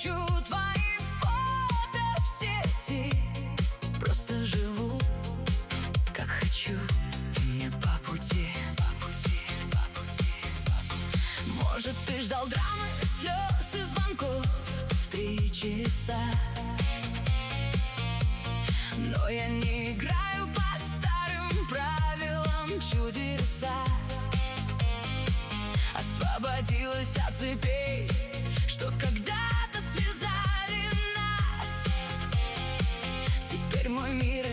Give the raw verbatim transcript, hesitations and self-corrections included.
ищу твои фото в сети. Просто живу, как хочу, и мне по пути, по пути, по пути, по пути. Может, ты ждал драмы, слез и звонков в три часа, но я не играю по старым правилам чудеса. Освободилась от цепей, что когда-то связали нас. Теперь мой мир